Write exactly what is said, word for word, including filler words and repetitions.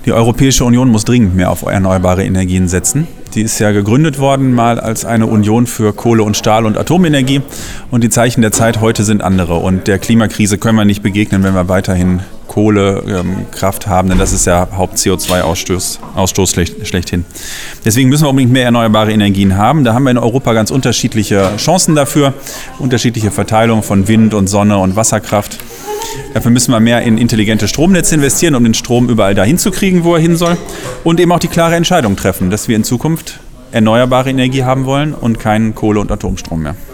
Die Europäische Union muss dringend mehr auf erneuerbare Energien setzen. Die ist ja gegründet worden mal als eine Union für Kohle und Stahl und Atomenergie. Und die Zeichen der Zeit heute sind andere. Und der Klimakrise können wir nicht begegnen, wenn wir weiterhin Kohlekraft ähm, haben. Denn das ist ja Haupt-C O zwei Ausstoß, Ausstoß schlecht, schlechthin. Deswegen müssen wir unbedingt mehr erneuerbare Energien haben. Da haben wir in Europa ganz unterschiedliche Chancen dafür. Unterschiedliche Verteilung von Wind und Sonne und Wasserkraft. Dafür müssen wir mehr in intelligente Stromnetze investieren, um den Strom überall dahin zu kriegen, wo er hin soll. Und eben auch die klare Entscheidung treffen, dass wir in Zukunft erneuerbare Energie haben wollen und keinen Kohle- und Atomstrom mehr.